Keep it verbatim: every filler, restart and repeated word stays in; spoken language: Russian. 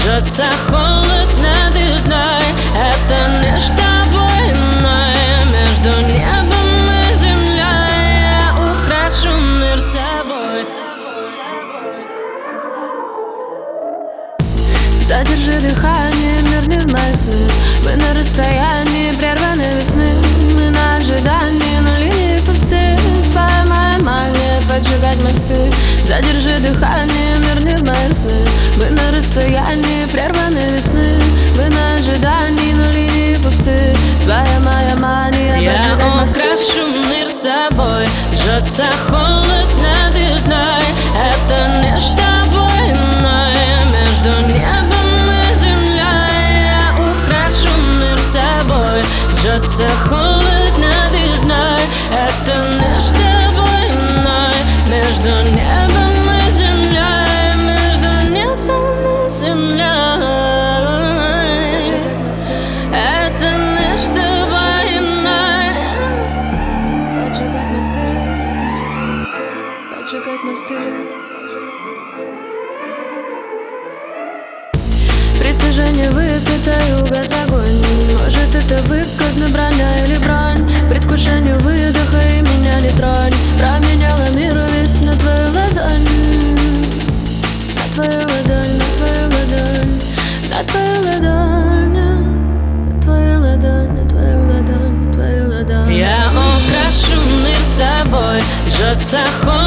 жжется холодно, ты знай, это не с тобой иное. Между небом и землей я украшу мир собой. Задержи дыхание, мир не в мои сны. Мы на расстоянии прерванной весны. Мы на ожидании, на линии пусты. Твоя моя мания поджигать мосты. Задержи дыхание, мир не в мои сны. Мы на расстоянии прерванной весны. Мы на ожидании, на линии пусты. Твоя моя мания поджигать мосты. Я украшу мир собой, жжется холодно, ты знай, это не с тобой иное. Между небом и землей я украшу мир собой, жжется холодно, ты знай, это не с тобой иное. Между небом и землей, между небом и землей, это не с тобой иное. Поджигать мосты, поджигать мосты. Притяжение выпито и угас огонь. Может, это выгодно, броня или бронь. Предвкушение выдоха и меня не тронь. Променяла мир весь на твою ладонь. На твою ладонь, на твою ладонь. На твою ладонь. На твою ладонь, на твою ладонь, на твою ладонь. Я украшу мир собой, жжется холодно.